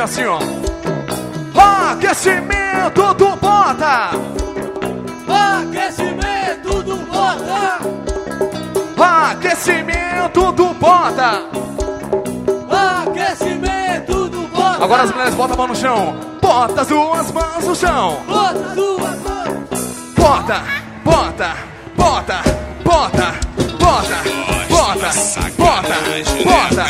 assim, ó. Aquecimento do Bota. Aquecimento do Bota. Aquecimento do Bota. Aquecimento do Bota. Agora as mulheres botam a mão no chão. Bota as duas mãos no chão. Bota as duas mãos. Bota, bota, bota, bota, bota, bota, bota, bota.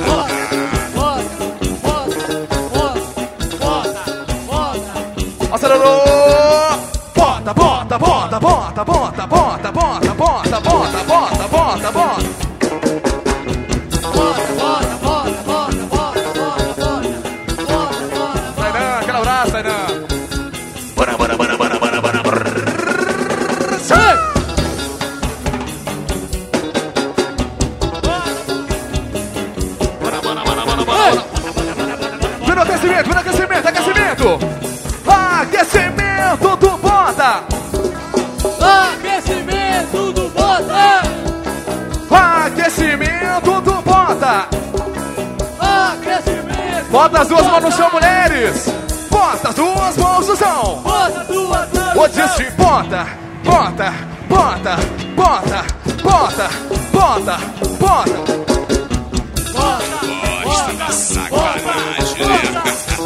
Acelerou! Bota, bota, bota, bota, bota, bota, bota, bota, bota, bota, bota, bota. Sai não, aquela abraço, sai não. Bora, bora, bora, bora, bora, bora, bora. Sai! Bora, bora, bora, bora, bora. Vem no aquecimento, vem no aquecimento, aquecimento. Aquecimento do Bota. Aquecimento do Bota. Aquecimento do Bota. Aquecimento. Bota as duas mãos no chão, mulheres. Bota as duas mãos no chão. Bota as duas mãos. Vou dizer, bota, bota, bota, bota, bota, bota, bota. Gosta da sacanagem, né?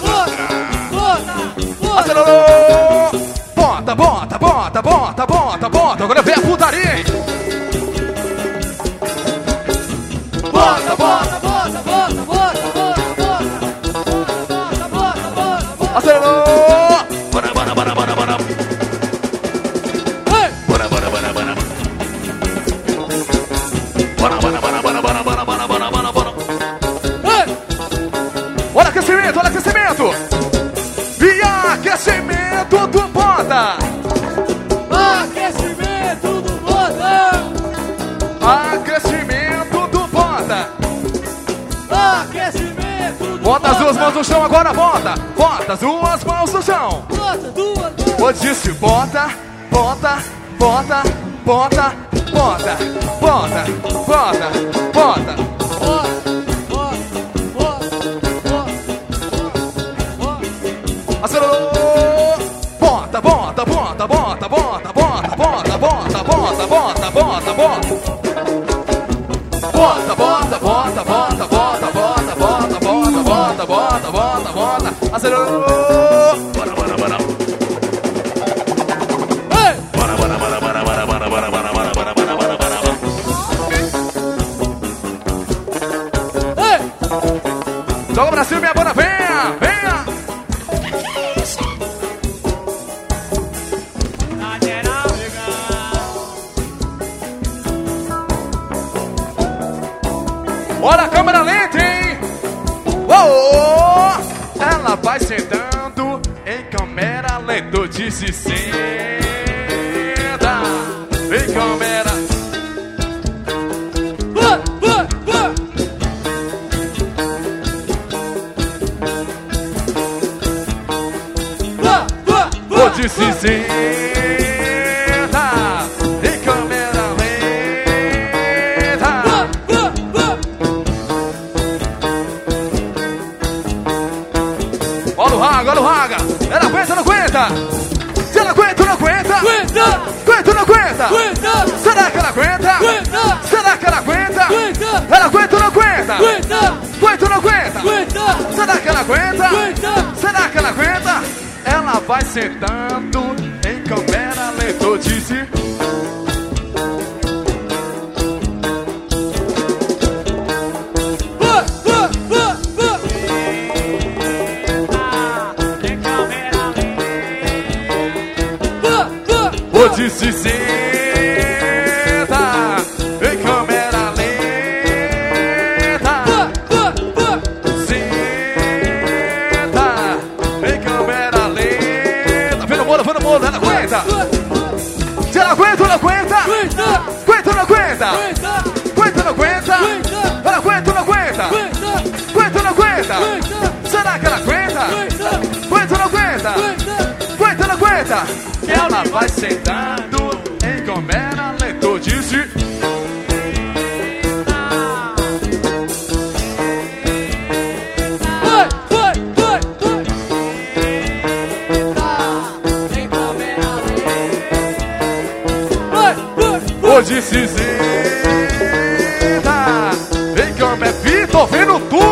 Acelerou! Bota, bota, bota, bota, bota, bota. Agora vem a putaria, hein? Bota, bota, bota, bota, bota, bota, bota, bota, bota. Acelerou! Bora, bora, bora, bora, bora. Bora, bora, bora, bora. Bora, bora, bora, bora, bora, bora, bora, bora, bora, bora. Olha aquecimento, olha aquecimento! E aquecimento do Bota! Aquecimento do Bota. Aquecimento do Bota! Aquecimento do Bota as duas mãos no chão agora, bota! Bota as duas mãos no chão! Bota duas mãos. Vou dizer, bota, bota, bota, bota, bota, bota, bota, bota. Acelerou! Bota, bota, bota, bota, bota, bota, bota, bota, bota, bota, bota, bota. Bota, bota, bota, bota, bota, bota, bota, bota, bota, bota, bota, bota. Acelerou! Bora, bora, bora. Ei! Bora, bora, bora, bora, bora, bora, bora, bora, bora, bora, bora, bora, bora. Ei! Joga pra cima, minha banda, venha, venha! Olha a câmera lenta, hein? Oh! Ela vai sentando em câmera lenta. Eu disse senta em câmera. Eu disse senta em câmera lenta. Olha o Raga. Ela aguenta ou não aguenta? Se ela aguenta ou não aguenta? Aguenta! Aguenta ou não aguenta? Aguenta! Será que ela aguenta? Aguenta! Será que ela aguenta? Aguenta! Ela aguenta ou não aguenta? Aguenta! Aguenta ou não aguenta? Aguenta! Será que ela aguenta? Aguenta! Será que ela aguenta? Ela vai sentando em câmera lenta. Eu disse. Eu disse senta em câmera lenta. Senta em câmera lenta. Vem no bolo, ela aguenta. Se ela aguenta ou não aguenta? Aguenta! Aguenta ou não aguenta? Aguenta! Aguenta ou não aguenta? Aguenta! Ela aguenta ou não aguenta? Aguenta! Aguenta ou não aguenta? Aguenta! Será que ela aguenta? Aguenta! Aguenta ou não aguenta? Aguenta! Aguenta ou não aguenta? Ela vai sentando em câmera lenta. Eu disse. Vai! de cinzenta. Vem que eu me vi, tô vendo tudo.